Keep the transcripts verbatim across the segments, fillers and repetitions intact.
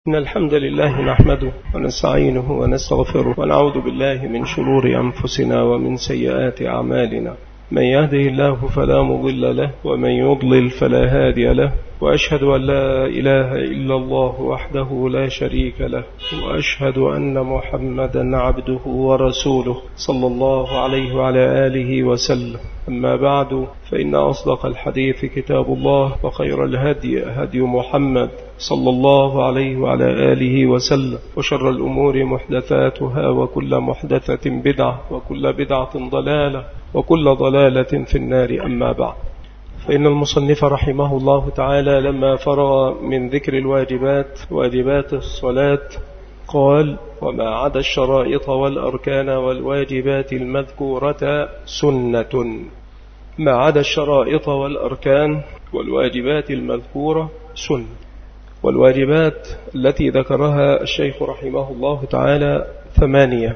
إن الحمد لله نحمده ونستعينه ونستغفره ونعوذ بالله من شرور أنفسنا ومن سيئات أعمالنا. من يهده الله فلا مضل له ومن يضلل فلا هادي له، وأشهد أن لا إله إلا الله وحده لا شريك له، وأشهد أن محمدا عبده ورسوله صلى الله عليه وعلى آله وسلم. أما بعد، فإن أصدق الحديث كتاب الله، وخير الهدي هدي محمد صلى الله عليه وعلى آله وسلم، وشر الأمور محدثاتها، وكل محدثة بدعة، وكل بدعة ضلالة، وكل ضلالة في النار. أما بعد، فإن المصنف رحمه الله تعالى لما فرغ من ذكر الواجبات واجبات الصلاة قال: وما عدا الشرائط والأركان والواجبات المذكورة سنة. ما عدا الشرائط والأركان والواجبات المذكورة سنة. والواجبات التي ذكرها الشيخ رحمه الله تعالى ثمانية،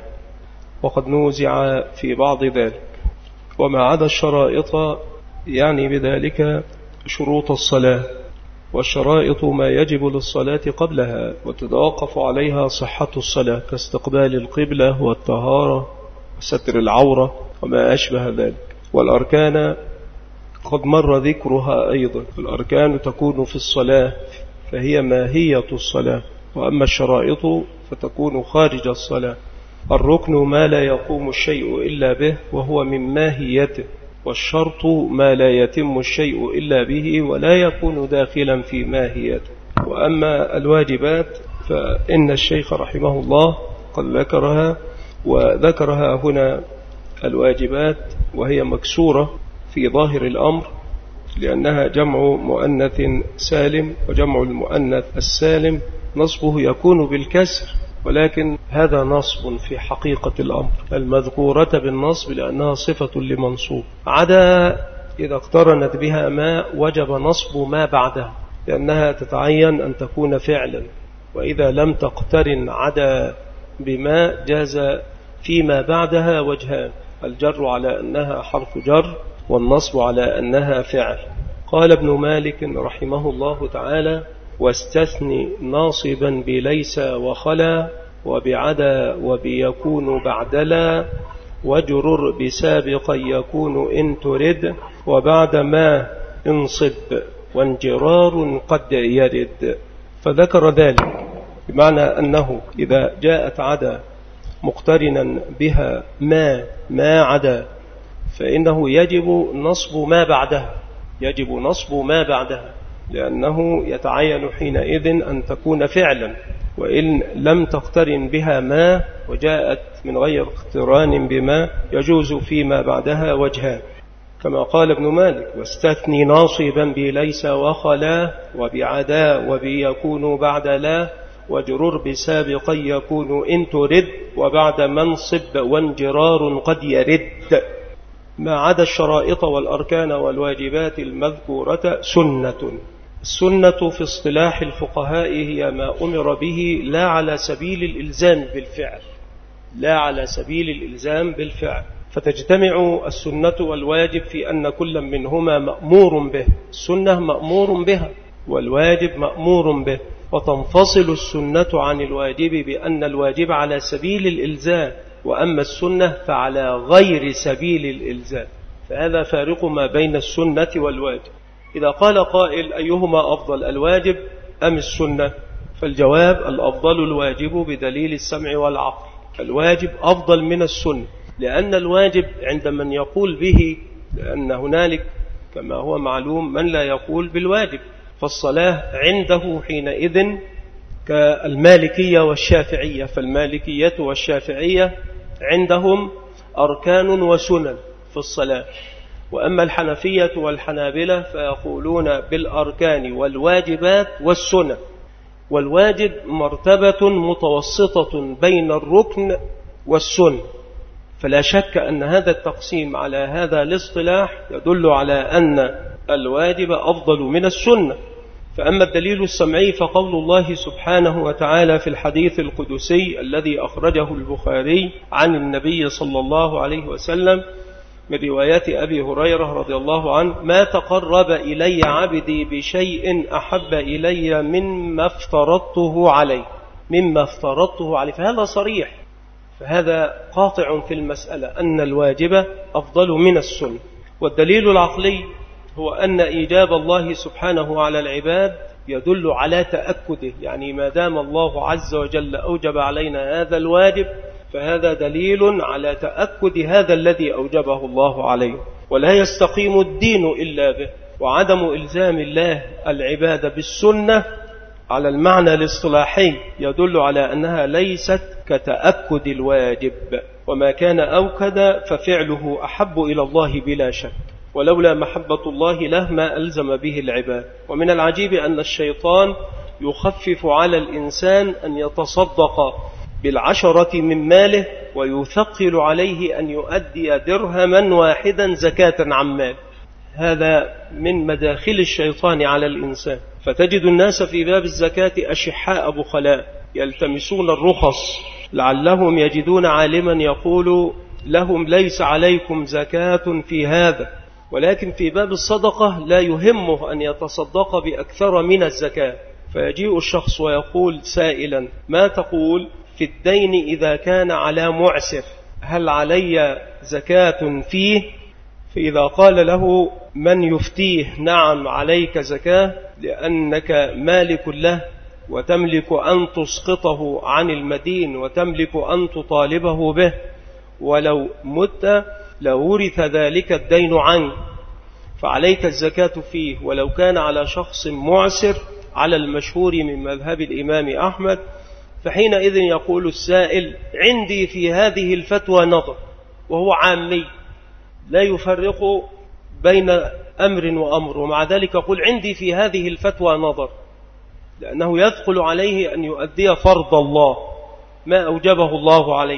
وقد نوزع في بعض ذلك. وما عدا الشرائط يعني بذلك شروط الصلاة، والشرائط ما يجب للصلاة قبلها وتتوقف عليها صحة الصلاة، كاستقبال القبلة والطهارة وستر العورة وما أشبه ذلك. والأركان قد مر ذكرها أيضا. الأركان تكون في الصلاة فهي ماهية الصلاة، وأما الشرائط فتكون خارج الصلاة. الركن ما لا يقوم الشيء إلا به وهو من ماهيته، والشرط ما لا يتم الشيء إلا به ولا يكون داخلا في ماهيته. وأما الواجبات فإن الشيخ رحمه الله قد ذكرها، وذكرها هنا الواجبات وهي مكسورة في ظاهر الأمر، لأنها جمع مؤنث سالم، وجمع المؤنث السالم نصبه يكون بالكسر، ولكن هذا نصب في حقيقة الأمر، المذكورة بالنصب لأنها صفة لمنصوب. عدا إذا اقترنت بها ما وجب نصب ما بعدها، لأنها تتعين أن تكون فعلا. وإذا لم تقترن عدا بما جاز فيما بعدها وجهان: الجر على أنها حرف جر، والنصب على أنها فعل. قال ابن مالك رحمه الله تعالى: واستثني ناصبا بليس وخلا، وبعدا وبيكون بعدلا، وجرر بسابقا يكون إن ترد، وبعد ما انصب وانجرار قد يرد. فذكر ذلك بمعنى أنه إذا جاءت عدا مقترنا بها ما ما عدا فإنه يجب نصب ما بعدها، يجب نصب ما بعدها، لأنه يتعين حينئذ أن تكون فعلا. وإن لم تقترن بها ما وجاءت من غير اقتران بما يجوز فيما بعدها وجهان، كما قال ابن مالك: واستثني ناصبا بليس وخلا، وبعدا وبيكون بعد لا، وجرر بسابقا يكون إن ترد، وبعد منصب وانجرار قد يرد. ما عدا الشرائط والأركان والواجبات المذكورة سنة. السنة في اصطلاح الفقهاء هي ما أمر به لا على سبيل الإلزام بالفعل، لا على سبيل الإلزام بالفعل. فتجتمع السنة والواجب في أن كل منهما مأمور به. السنة مأمور بها والواجب مأمور به، وتنفصل السنة عن الواجب بأن الواجب على سبيل الإلزام، وأما السنة فعلى غير سبيل الإلزام. فهذا فارق ما بين السنة والواجب. إذا قال قائل: أيهما أفضل، الواجب أم السنة؟ فالجواب: الأفضل الواجب بدليل السمع والعقل. الواجب أفضل من السنة، لأن الواجب عند من يقول به، لأن هنالك كما هو معلوم من لا يقول بالواجب. فالصلاة عنده حينئذ كالمالكية والشافعية، فالمالكية والشافعية عندهم أركان وسنن في الصلاة. وأما الحنفية والحنابلة فيقولون بالأركان والواجبات والسنن. والواجب مرتبة متوسطة بين الركن والسنن. فلا شك أن هذا التقسيم على هذا الاصطلاح يدل على أن الواجب أفضل من السنة. فأما الدليل السمعي فقول الله سبحانه وتعالى في الحديث القدسي الذي أخرجه البخاري عن النبي صلى الله عليه وسلم: من روايات أبي هريرة رضي الله عنه: ما تقرب إلي عبدي بشيء أحب إلي مما افترضته عليه مما افترضته عليه فهذا صريح، فهذا قاطع في المسألة أن الواجب أفضل من السنة. والدليل العقلي هو أن إيجاب الله سبحانه على العباد يدل على تأكده، يعني ما دام الله عز وجل أوجب علينا هذا الواجب فهذا دليل على تأكد هذا الذي أوجبه الله عليه، ولا يستقيم الدين إلا به. وعدم إلزام الله العباد بالسنة على المعنى الاصطلاحي يدل على أنها ليست كتأكد الواجب، وما كان أوكد ففعله أحب إلى الله بلا شك، ولولا محبة الله له ما ألزم به العباد. ومن العجيب أن الشيطان يخفف على الإنسان أن يتصدق بالعشرة من ماله ويثقل عليه أن يؤدي درهما واحدا زكاة عن مال. هذا من مداخل الشيطان على الإنسان، فتجد الناس في باب الزكاة أشحاء بخلاء يلتمسون الرخص لعلهم يجدون عالما يقول لهم ليس عليكم زكاة في هذا، ولكن في باب الصدقة لا يهمه أن يتصدق بأكثر من الزكاة. فيجيء الشخص ويقول سائلا: ما تقول في الدين إذا كان على معسر، هل علي زكاة فيه؟ فإذا قال له من يفتيه نعم عليك زكاة لأنك مالك له وتملك أن تسقطه عن المدين وتملك أن تطالبه به، ولو مت لورث ذلك الدين عنك فعليك الزكاة فيه، ولو كان على شخص معسر على المشهور من مذهب الإمام أحمد، فحينئذ يقول السائل: عندي في هذه الفتوى نظر، وهو عامي لا يفرق بين أمر وأمر، ومع ذلك يقول عندي في هذه الفتوى نظر، لأنه يثقل عليه أن يؤدي فرض الله ما أوجبه الله عليه،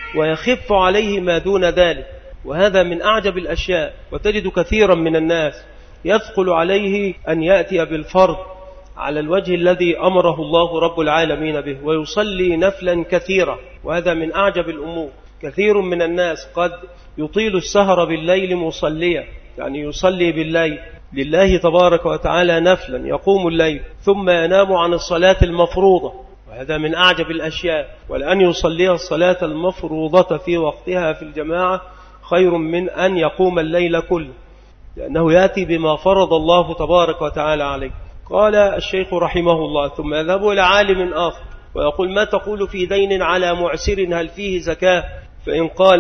ويخف عليه ما دون ذلك. وهذا من أعجب الأشياء. وتجد كثيرا من الناس يثقل عليه أن يأتي بالفرض على الوجه الذي أمره الله رب العالمين به، ويصلي نفلا كثيرا، وهذا من أعجب الأمور. كثير من الناس قد يطيل السهر بالليل مصليا، يعني يصلي بالليل لله تبارك وتعالى نفلا، يقوم الليل ثم ينام عن الصلاة المفروضة، وهذا من أعجب الأشياء. ولأن يصلي الصلاة المفروضة في وقتها في الجماعة خير من أن يقوم الليل كله، لأنه يأتي بما فرض الله تبارك وتعالى عليه. قال الشيخ رحمه الله: ثم يذهب إلى عالم آخر ويقول: ما تقول في دين على معسر هل فيه زكاة؟ فإن قال: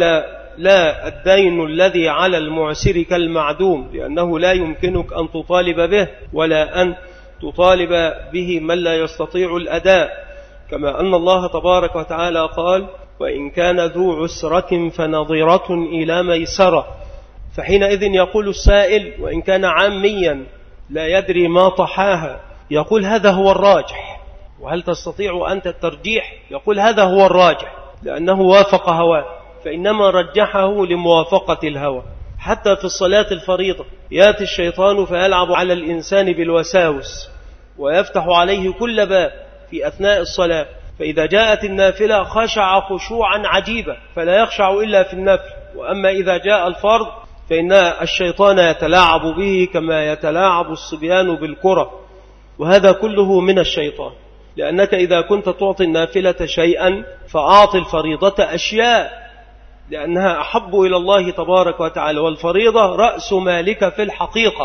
لا، الدين الذي على المعسر كالمعدوم، لأنه لا يمكنك أن تطالب به ولا أن تطالب به من لا يستطيع الأداء، كما أن الله تبارك وتعالى قال: وإن كان ذو عسرة فنظرة إلى ميسرة. فحينئذ يقول السائل: وإن كان عاميا لا يدري ما طحاها، يقول هذا هو الراجح. وهل تستطيع أنت الترجيح؟ يقول هذا هو الراجح، لأنه وافق هواه، فإنما رجحه لموافقة الهوى. حتى في الصلاة الفريضة يأتي الشيطان فيلعب على الإنسان بالوساوس ويفتح عليه كل باب في أثناء الصلاة، فإذا جاءت النافلة خشع خشوعا عجيبا فلا يخشع إلا في النفل، وأما إذا جاء الفرض فإن الشيطان يتلاعب به كما يتلاعب الصبيان بالكرة، وهذا كله من الشيطان. لأنك إذا كنت تعطي النافلة شيئا فأعطي الفريضة أشياء، لأنها أحب إلى الله تبارك وتعالى، والفريضة رأس مالك في الحقيقة،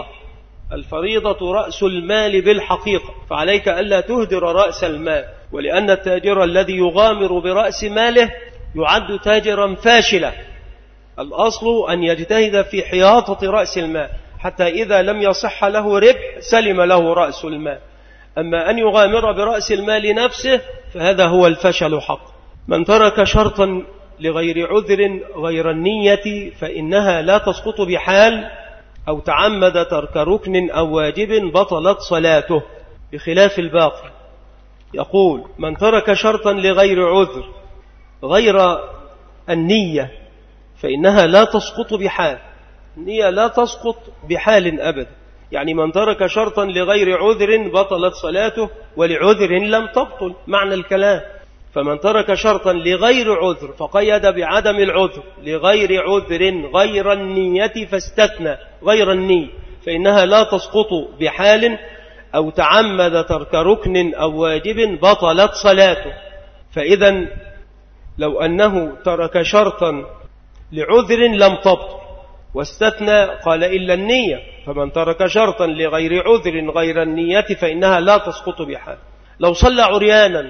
الفريضة رأس المال بالحقيقة، فعليك ألا تهدر رأس المال. ولأن التاجر الذي يغامر برأس ماله يعد تاجرا فاشلا. الأصل أن يجتهد في حياطة رأس المال حتى إذا لم يصح له ربح سلم له رأس المال. أما أن يغامر برأس المال نفسه فهذا هو الفشل حق. من ترك شرطا لغير عذر غير النية فإنها لا تسقط بحال، أو تعمد ترك ركن أو واجب بطلت صلاته، بخلاف الباقي. يقول: من ترك شرطا لغير عذر غير النية فإنها لا تسقط بحال، النية لا تسقط بحال أبدا. يعني من ترك شرطا لغير عذر بطلت صلاته، ولعذر لم تبطل، معنى الكلام. فمن ترك شرطا لغير عذر فقيد بعدم العذر لغير عذر غير النية فاستثنى غير النية فإنها لا تسقط بحال أو تعمد ترك ركن أو واجب بطلت صلاته. فإذا لو أنه ترك شرطا لعذر لم تبطل، واستثنى قال إلا النية، فمن ترك شرطا لغير عذر غير النية فإنها لا تسقط بحال. لو صلى عريانا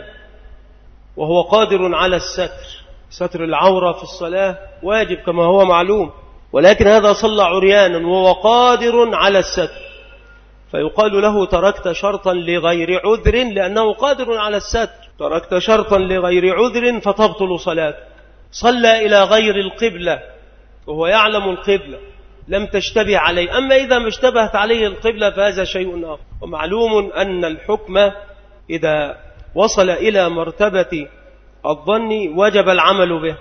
وهو قادر على الستر، ستر العورة في الصلاة واجب كما هو معلوم، ولكن هذا صلى عريانا وهو قادر على الستر، فيقال له تركت شرطا لغير عذر لأنه قادر على الستر، تركت شرطا لغير عذر فتبطل صلاته. صلى إلى غير القبلة وهو يعلم القبلة لم تشتبه عليه، أما إذا ما اشتبهت عليه القبلة فهذا شيء آخر. ومعلوم أن الحكم إذا وصل إلى مرتبة الظن وجب العمل به،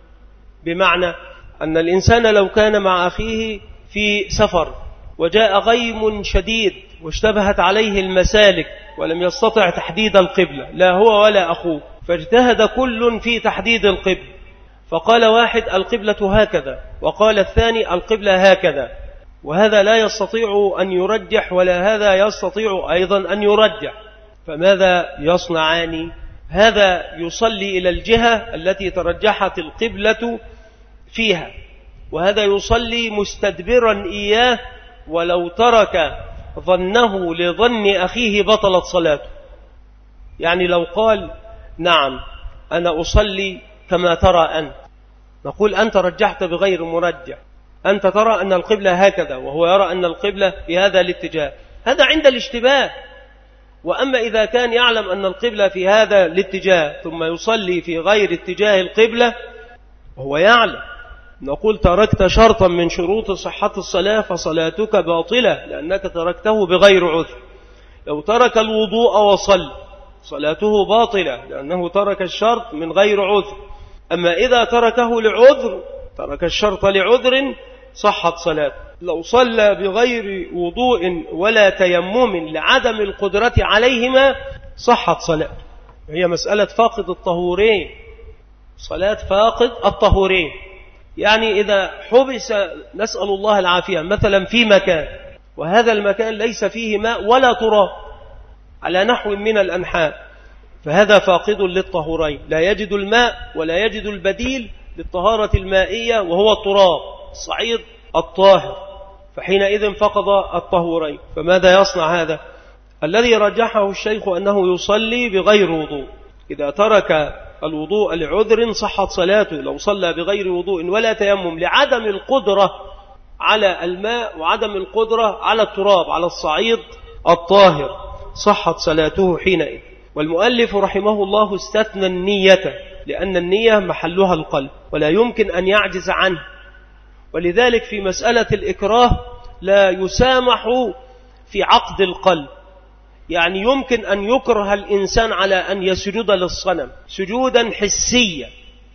بمعنى أن الإنسان لو كان مع أخيه في سفر وجاء غيم شديد واشتبهت عليه المسالك ولم يستطع تحديد القبلة، لا هو ولا أخوه، فاجتهد كل في تحديد القبلة، فقال واحد القبلة هكذا وقال الثاني القبلة هكذا، وهذا لا يستطيع أن يرجح ولا هذا يستطيع أيضا أن يرجح، فماذا يصنعان؟ هذا يصلي إلى الجهة التي ترجحت القبلة فيها، وهذا يصلي مستدبرا إياه، ولو ترك ظنه لظن أخيه بطلت صلاته. يعني لو قال نعم أنا أصلي كما ترى أنت، نقول أنت رجحت بغير مرجح، أنت ترى أن القبلة هكذا وهو يرى أن القبلة في هذا الاتجاه، هذا عند الاشتباه. وأما إذا كان يعلم أن القبلة في هذا الاتجاه ثم يصلي في غير اتجاه القبلة وهو يعلم، نقول تركت شرطا من شروط صحة الصلاة فصلاتك باطلة لأنك تركته بغير عذر. لو ترك الوضوء وصل صلاته باطلة لأنه ترك الشرط من غير عذر. أما إذا تركه لعذر، ترك الشرط لعذر، صحت صلاته. لو صلى بغير وضوء ولا تيمم لعدم القدرة عليهما صحت صلاته. هي مسألة فاقد الطهورين، صلاة فاقد الطهورين. يعني إذا حبس نسأل الله العافية مثلا في مكان وهذا المكان ليس فيه ماء ولا تراب على نحو من الأنحاء، فهذا فاقد للطهورين، لا يجد الماء ولا يجد البديل للطهارة المائية وهو التراب الصعيد الطاهر، فحينئذ فقد الطهورين. فماذا يصنع هذا؟ الذي رجحه الشيخ أنه يصلي بغير وضوء. إذا ترك الوضوء لعذر صحت صلاته، لو صلى بغير وضوء ولا تيمم لعدم القدرة على الماء وعدم القدرة على التراب على الصعيد الطاهر صحت صلاته حينئذ. والمؤلف رحمه الله استثنى النية لأن النية محلها القلب ولا يمكن أن يعجز عنه، ولذلك في مسألة الإكراه لا يسامح في عقد القلب. يعني يمكن أن يكره الإنسان على أن يسجد للصنم سجودا حسيا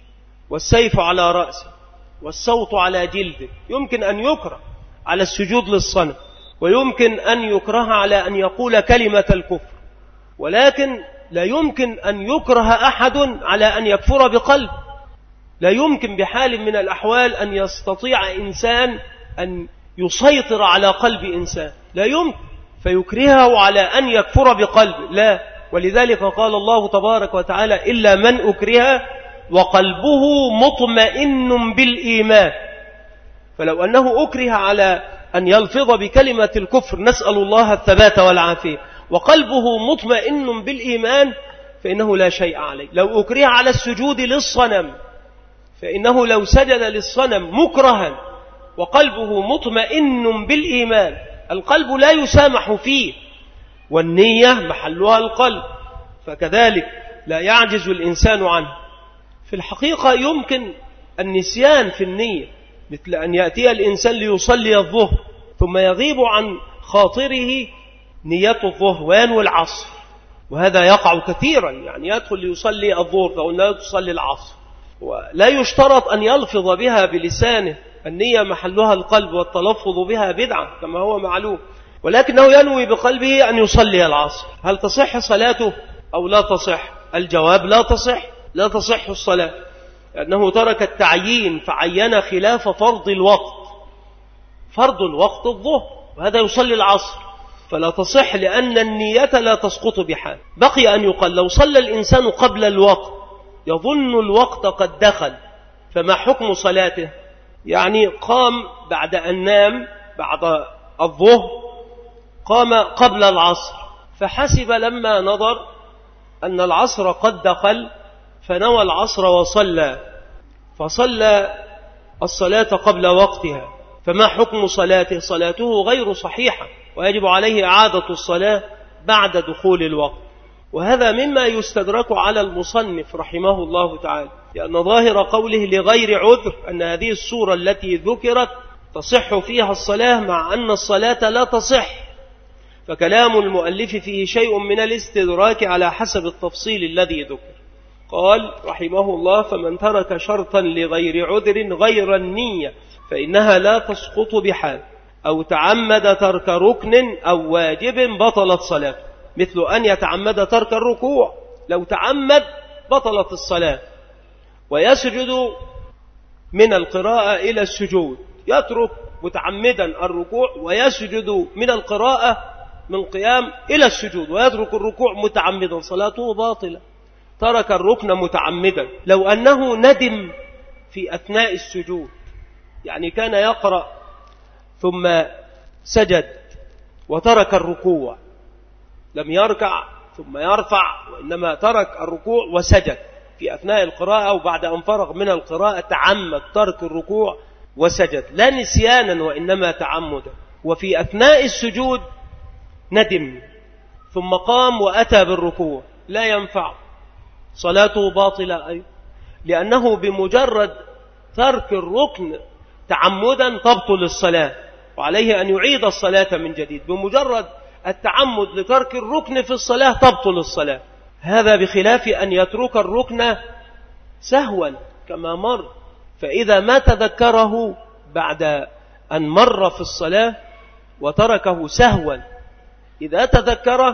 والسيف على رأسه والصوت على جلده، يمكن أن يكره على السجود للصنم، ويمكن أن يكره على أن يقول كلمة الكفر، ولكن لا يمكن أن يكره أحد على أن يكفر بقلب. لا يمكن بحال من الأحوال أن يستطيع إنسان أن يسيطر على قلب إنسان، لا يمكن، فيكرهه على أن يكفر بقلب، لا. ولذلك قال الله تبارك وتعالى إلا من أكره وقلبه مطمئن بالإيمان. فلو أنه أكره على أن يلفظ بكلمة الكفر نسأل الله الثبات والعافية وقلبه مطمئن بالإيمان فإنه لا شيء عليه. لو أكره على السجود للصنم فإنه لو سجد للصنم مكرها وقلبه مطمئن بالإيمان القلب لا يسامح فيه، والنية محلها القلب، فكذلك لا يعجز الإنسان عنه. في الحقيقة يمكن النسيان في النية، مثل أن يأتي الإنسان ليصلي الظهر ثم يغيب عن خاطره نية الظهر وينوي العصر، وهذا يقع كثيرا. يعني يدخل ليصلي الظهر فقلنا تصلي العصر، ولا يشترط أن يلفظ بها بلسانه، النية محلها القلب والتلفظ بها بدعة كما هو معلوم، ولكنه ينوي بقلبه أن يصلي العصر. هل تصح صلاته أو لا تصح؟ الجواب لا تصح، لا تصح الصلاة، لأنه ترك التعيين فعين خلاف فرض الوقت. فرض الوقت الظهر، وهذا يصلي العصر، فلا تصح لأن النية لا تسقط بحال. بقي أن يقال لو صلى الإنسان قبل الوقت يظن الوقت قد دخل، فما حكم صلاته؟ يعني قام بعد أن نام بعد الظهر، قام قبل العصر، فحسب لما نظر أن العصر قد دخل فنوى العصر وصلى، فصلى الصلاة قبل وقتها، فما حكم صلاته؟ صلاته غير صحيحة، ويجب عليه إعادة الصلاة بعد دخول الوقت. وهذا مما يستدرك على المصنف رحمه الله تعالى، لأن ظاهر قوله لغير عذر أن هذه الصورة التي ذكرت تصح فيها الصلاة، مع أن الصلاة لا تصح، فكلام المؤلف فيه شيء من الاستدراك على حسب التفصيل الذي ذكر. قال رحمه الله: فمن ترك شرطا لغير عذر غير النية فإنها لا تسقط بحال، أو تعمد ترك ركن أو واجب بطلت صلاته، مثل أن يتعمد ترك الركوع، لو تعمد بطلت الصلاة. ويسجد من القراءة إلى السجود، يترك متعمدا الركوع ويسجد من القراءة من قيام إلى السجود، ويترك الركوع متعمدا، صلاته باطلة. ترك الركن متعمدا. لو أنه ندم في أثناء السجود، يعني كان يقرأ ثم سجد وترك الركوع، لم يركع ثم يرفع، وإنما ترك الركوع وسجد في أثناء القراءة، وبعد أن فرغ من القراءة تعمد ترك الركوع وسجد، لا نسيانا وإنما تعمدا، وفي أثناء السجود ندم ثم قام وأتى بالركوع، لا ينفع، صلاته باطلة أيضا، لأنه بمجرد ترك الركن تعمدا تبطل الصلاة، وعليه أن يعيد الصلاة من جديد. بمجرد التعمد لترك الركن في الصلاة تبطل الصلاة. هذا بخلاف أن يترك الركن سهوا كما مر، فإذا ما تذكره بعد أن مر في الصلاة وتركه سهوا، إذا تذكره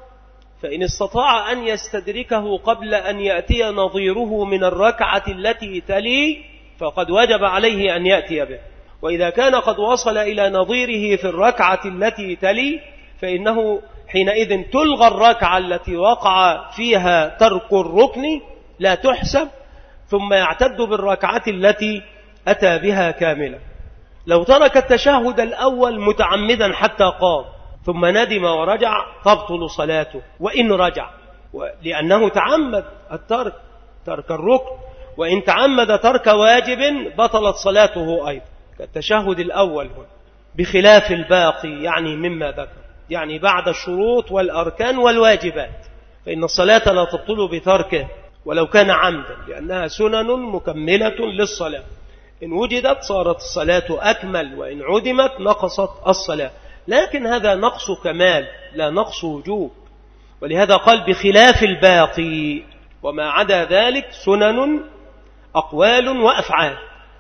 فإن استطاع أن يستدركه قبل أن يأتي نظيره من الركعة التي تلي فقد وجب عليه أن يأتي به، وإذا كان قد وصل إلى نظيره في الركعة التي تلي فإنه حينئذ تلغى الركعة التي وقع فيها ترك الركن، لا تحسب، ثم يعتد بالركعة التي أتى بها كاملة. لو ترك التشهد الأول متعمدا حتى قام ثم ندم ورجع تبطل صلاته، وإن رجع، لأنه تعمد الترك ترك الركن، وإن تعمد ترك واجب بطلت صلاته أيضا كالتشهد الأول هنا، بخلاف الباقي يعني مما ذكر، يعني بعد الشروط والأركان والواجبات، فإن الصلاة لا تبطل بتركه ولو كان عمدا، لأنها سنن مكملة للصلاة، إن وجدت صارت الصلاة أكمل، وإن عدمت نقصت الصلاة، لكن هذا نقص كمال لا نقص وجوب. ولهذا قال بخلاف الباقي، وما عدا ذلك سنن أقوال وأفعال،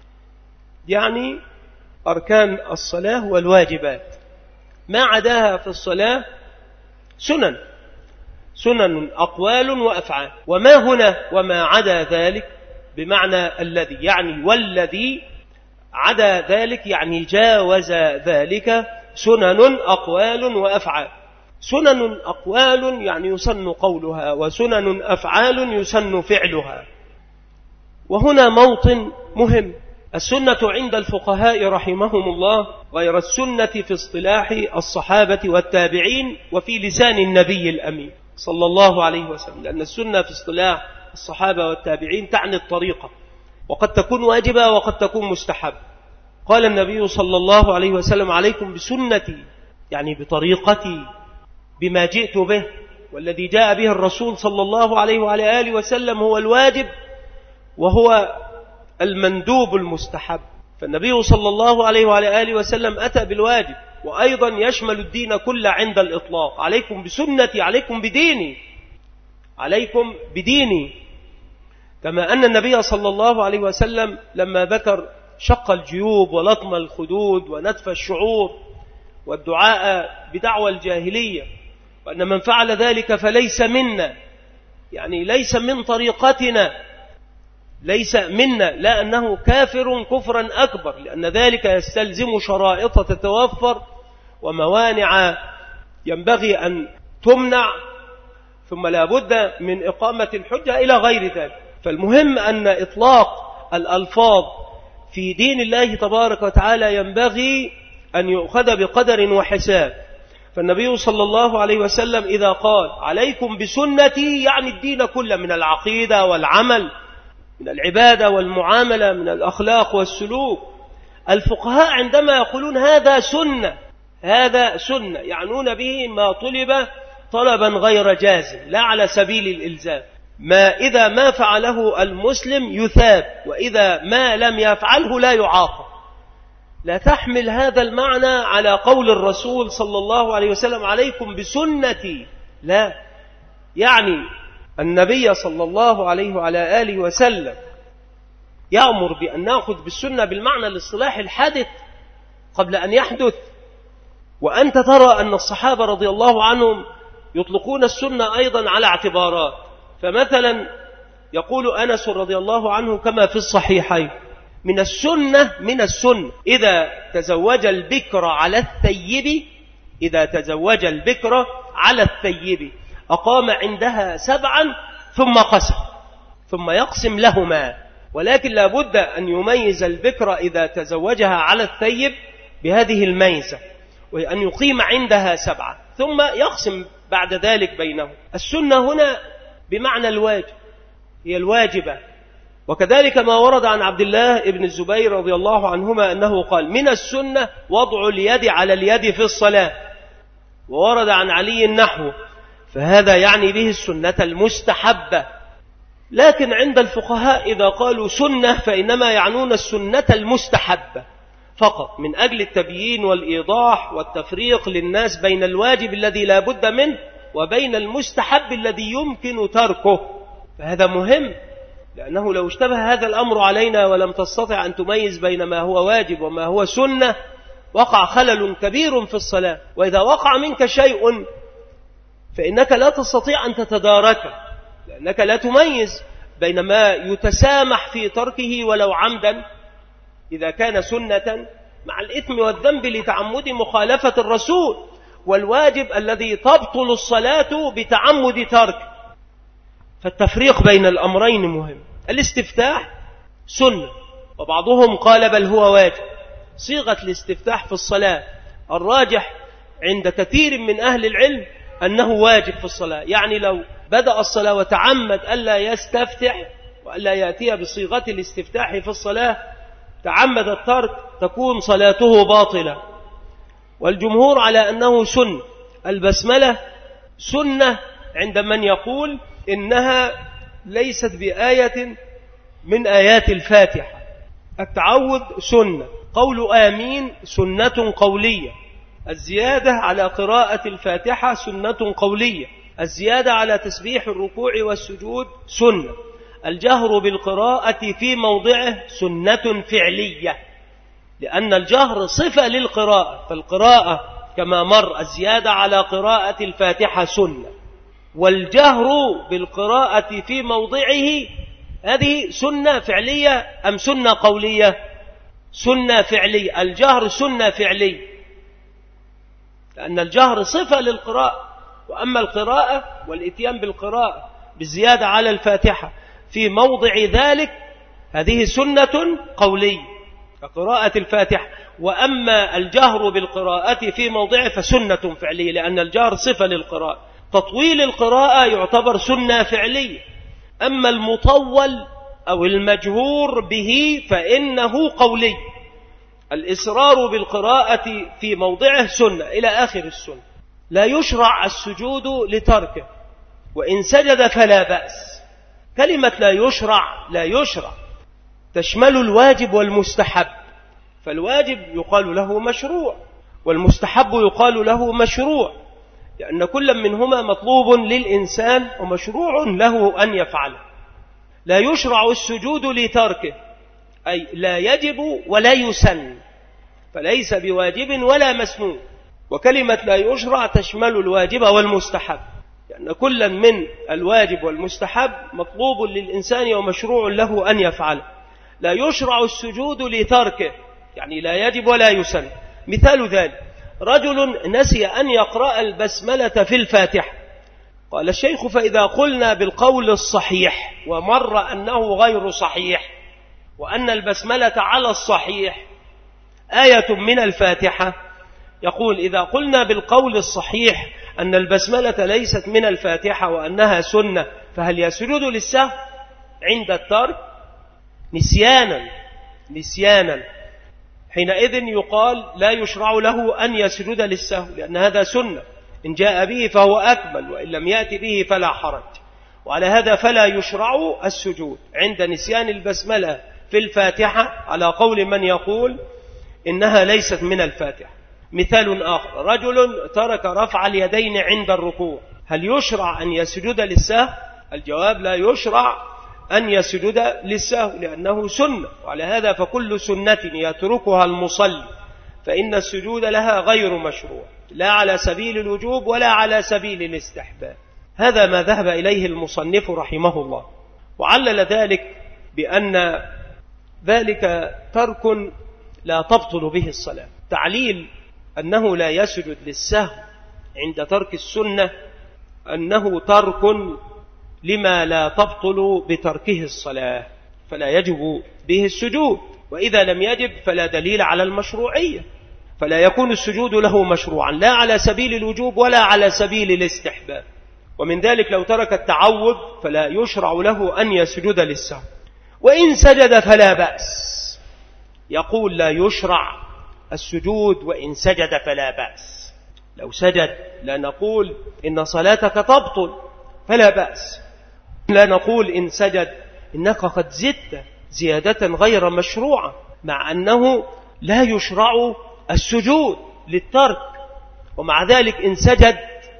يعني أركان الصلاة والواجبات، ما عداها في الصلاة سنن سنن أقوال وأفعال. وما هنا وما عدا ذلك بمعنى الذي، يعني والذي عدا ذلك يعني جاوز ذلك، سنن أقوال وأفعال. سنن أقوال يعني يسن قولها، وسنن أفعال يسن فعلها. وهنا موطن مهم، السنة عند الفقهاء رحمهم الله غير السنة في اصطلاح الصحابة والتابعين وفي لسان النبي الأمين صلى الله عليه وسلم، لأن السنة في اصطلاح الصحابة والتابعين تعني الطريقة، وقد تكون واجبة وقد تكون مستحب. قال النبي صلى الله عليه وسلم: عليكم بسنتي، يعني بطريقتي، بما جئت به، والذي جاء به الرسول صلى الله عليه وعلى آله وسلم هو الواجب وهو المندوب المستحب. فالنبي صلى الله عليه وعلى آله وسلم أتى بالواجب، وأيضا يشمل الدين كله عند الإطلاق. عليكم بسنتي، عليكم بديني، عليكم بديني. كما أن النبي صلى الله عليه وسلم لما ذكر شق الجيوب ولطم الخدود ونتف الشعور والدعاء بدعوى الجاهلية، وأن من فعل ذلك فليس منا، يعني ليس من طريقتنا، ليس منا، لا أنه كافر كفرا أكبر، لأن ذلك يستلزم شرائط تتوفر وموانع ينبغي أن تمنع، ثم لا بد من إقامة الحجة إلى غير ذلك. فالمهم أن إطلاق الألفاظ في دين الله تبارك وتعالى ينبغي أن يؤخذ بقدر وحساب. فالنبي صلى الله عليه وسلم إذا قال عليكم بسنتي يعني الدين كله، من العقيدة والعمل، من العبادة والمعاملة، من الأخلاق والسلوك. الفقهاء عندما يقولون هذا سنة، هذا سنة، يعنون به ما طلب طلبا غير جازم، لا على سبيل الإلزام. ما إذا ما فعله المسلم يثاب، وإذا ما لم يفعله لا يعاقب. لا تحمل هذا المعنى على قول الرسول صلى الله عليه وسلم عليكم بسنتي، لا، يعني النبي صلى الله عليه وعلى آله وسلم يأمر بأن نأخذ بالسنة بالمعنى الاصطلاحي الحادث قبل أن يحدث. وأنت ترى أن الصحابة رضي الله عنهم يطلقون السنة أيضا على اعتبارات. فمثلا يقول أنس رضي الله عنه كما في الصحيحين من السنة من السنة إذا تزوج البكر على الثيب، إذا تزوج البكر على الثيب أقام عندها سبعا ثم قسم ثم يقسم لهما. ولكن لا بد أن يميز البكر إذا تزوجها على الثيب بهذه الميزة، وأن يقيم عندها سبعة ثم يقسم بعد ذلك بينهم. السنة هنا بمعنى الواجب، هي الواجبة. وكذلك ما ورد عن عبد الله ابن الزبير رضي الله عنهما أنه قال من السنة وضع اليد على اليد في الصلاة، وورد عن علي النحو، فهذا يعني به السنة المستحبة. لكن عند الفقهاء إذا قالوا سنة فإنما يعنون السنة المستحبة فقط، من أجل التبيين والإيضاح والتفريق للناس بين الواجب الذي لا بد منه وبين المستحب الذي يمكن تركه. فهذا مهم، لأنه لو اشتبه هذا الأمر علينا ولم تستطع أن تميز بين ما هو واجب وما هو سنة وقع خلل كبير في الصلاة. وإذا وقع منك شيء فإنك لا تستطيع أن تتداركه، لأنك لا تميز بين ما يتسامح في تركه ولو عمدا إذا كان سنة مع الإثم والذنب لتعمد مخالفة الرسول، والواجب الذي تبطل الصلاة بتعمد ترك. فالتفريق بين الأمرين مهم. الاستفتاح سنة، وبعضهم قال بل هو واجب. صيغة الاستفتاح في الصلاة الراجح عند كثير من أهل العلم أنه واجب في الصلاة، يعني لو بدأ الصلاة وتعمد ألا يستفتح وألا يأتي بصيغة الاستفتاح في الصلاة، تعمد الترك، تكون صلاته باطلة. والجمهور على أنه سنة. البسملة سنة عند من يقول إنها ليست بآية من آيات الفاتحة. التعوذ سنة، قول آمين سنة قولية، الزيادة على قراءة الفاتحة سنة قولية، الزيادة على تسبيح الركوع والسجود سنة، الجهر بالقراءة في موضعه سنة فعلية، لأن الجهر صفة للقراءة، فالقراءة كما مر الزيادة على قراءة الفاتحة سنة، والجهر بالقراءة في موضعه هذه سنة فعلية أم سنة قولية؟ سنة فعلية. الجهر سنة فعلية، لأن الجهر صفة للقراءة، وأما القراءة والإتيان بالقراءة بالزيادة على الفاتحة في موضع ذلك هذه سنة قولية كقراءة الفاتحة. وأما الجهر بالقراءة في موضعه فسنة فعلية، لأن الجهر صفة للقراءة. تطويل القراءة يعتبر سنة فعلية. أما المطول أو المجهور به فإنه قولي. الإصرار بالقراءة في موضعه سنة إلى آخر السنة. لا يشرع السجود لتركه، وإن سجد فلا بأس. كلمة لا يشرع لا يشرع تشمل الواجب والمستحب، فالواجب يقال له مشروع والمستحب يقال له مشروع، لأن كل منهما مطلوب للإنسان ومشروع له أن يفعله. لا يشرع السجود لتركه، أي لا يجب ولا يسن، فليس بواجب ولا مسنون. وكلمة لا يشرع تشمل الواجب والمستحب. لأن كلا من الواجب والمستحب مطلوب للإنسان ومشروع له أن يفعله. لا يشرع السجود لتركه، يعني لا يجب ولا يسن. مثال ذلك رجل نسي أن يقرأ البسملة في الفاتحة. قال الشيخ: فإذا قلنا بالقول الصحيح ومر أنه غير صحيح، وأن البسملة على الصحيح آية من الفاتحة، يقول: إذا قلنا بالقول الصحيح أن البسملة ليست من الفاتحة وأنها سنة، فهل يسجد للسهو عند الترك؟ نسيانا نسيانا حينئذ يقال لا يشرع له أن يسجد للسهو، لأن هذا سنة، إن جاء به فهو أكمل، وإن لم يأتي به فلا حرج. وعلى هذا فلا يشرع السجود عند نسيان البسملة في الفاتحة على قول من يقول إنها ليست من الفاتحة. مثال آخر رجل ترك رفع اليدين عند الركوع، هل يشرع أن يسجد للسهو؟ الجواب: لا يشرع أن يسجد للسهو لأنه سنة، وعلى هذا فكل سنة يتركها المصلي فإن السجود لها غير مشروع، لا على سبيل الوجوب ولا على سبيل الاستحباب. هذا ما ذهب إليه المصنف رحمه الله، وعلل ذلك بأن ذلك ترك لا تبطل به الصلاة. تعليل أنه لا يسجد للسهو عند ترك السنة أنه ترك لما لا تبطل بتركه الصلاة، فلا يجب به السجود، وإذا لم يجب فلا دليل على المشروعية، فلا يكون السجود له مشروعا لا على سبيل الوجوب ولا على سبيل الاستحباب. ومن ذلك لو ترك التعوذ فلا يشرع له أن يسجد للسهو، وإن سجد فلا بأس. يقول: لا يشرع السجود وإن سجد فلا بأس. لو سجد لا نقول إن صلاتك تبطل فلا بأس، لا نقول إن سجد إنك قد زدت زيادة غير مشروعة، مع أنه لا يشرع السجود للترك، ومع ذلك إن سجد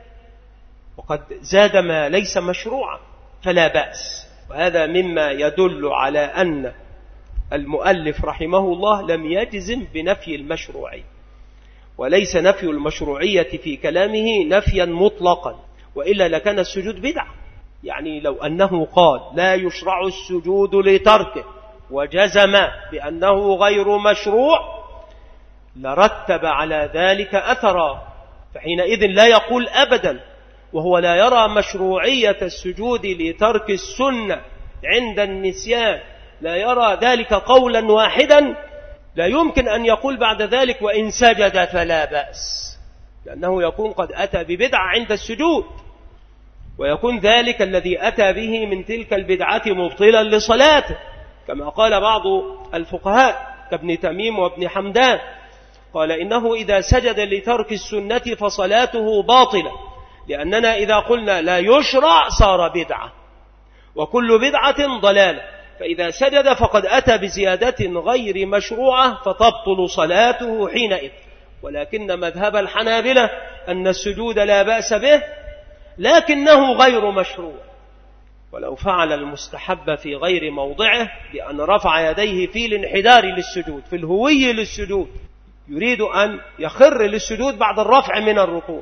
وقد زاد ما ليس مشروعا فلا بأس. وهذا مما يدل على أن المؤلف رحمه الله لم يجزم بنفي المشروعية، وليس نفي المشروعية في كلامه نفيا مطلقا، وإلا لكان السجود بدعة. يعني لو أنه قال لا يشرع السجود لتركه وجزم بأنه غير مشروع لرتب على ذلك أثرا، فحينئذ لا يقول أبدا وهو لا يرى مشروعية السجود لترك السنة عند النسيان، لا يرى ذلك قولا واحدا، لا يمكن أن يقول بعد ذلك وإن سجد فلا بأس، لأنه يكون قد أتى ببدعة عند السجود، ويكون ذلك الذي أتى به من تلك البدعة مبطلا لصلاته، كما قال بعض الفقهاء كابن تميم وابن حمدان، قال إنه إذا سجد لترك السنة فصلاته باطلة، لأننا إذا قلنا لا يشرع صار بدعة، وكل بدعة ضلالة، فإذا سجد فقد أتى بزيادة غير مشروعة فتبطل صلاته حينئذ. ولكن مذهب الحنابلة أن السجود لا بأس به لكنه غير مشروع، ولو فعل المستحب في غير موضعه بأن رفع يديه في الانحدار للسجود، في الهوي للسجود، يريد أن يخر للسجود بعد الرفع من الركوع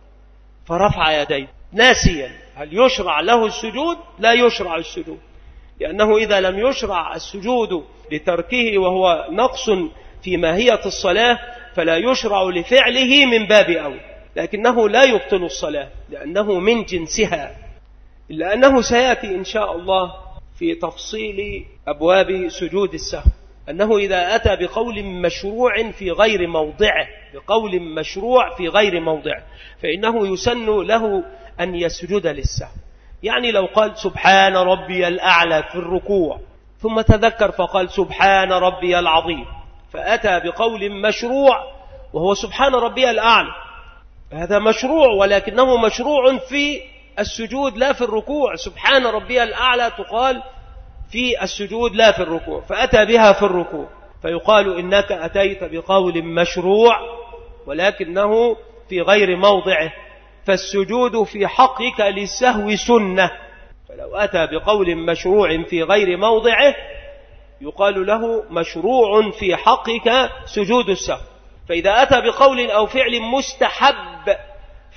فرفع يديه ناسيا، هل يشرع له السجود؟ لا يشرع السجود، لأنه إذا لم يشرع السجود لتركه وهو نقص في ماهية الصلاة فلا يشرع لفعله من باب أول، لكنه لا يبطل الصلاة لأنه من جنسها، إلا أنه سيأتي إن شاء الله في تفصيل أبواب سجود السهو أنه إذا أتى بقول مشروع في غير موضعه بقول مشروع في غير موضعه فإنه يسن له أن يسجد للسهو. يعني لو قال سبحان ربي الأعلى في الركوع ثم تذكر فقال سبحان ربي العظيم، فأتى بقول مشروع وهو سبحان ربي الأعلى، هذا مشروع ولكنه مشروع في السجود لا في الركوع. سبحان ربي الأعلى تقال في السجود لا في الركوع، فأتى بها في الركوع فيقال إنك أتيت بقول مشروع ولكنه في غير موضعه، فالسجود في حقك للسهو سنة، فلو أتى بقول مشروع في غير موضعه يقال له مشروع في حقك سجود السهو. فإذا أتى بقول أو فعل مستحب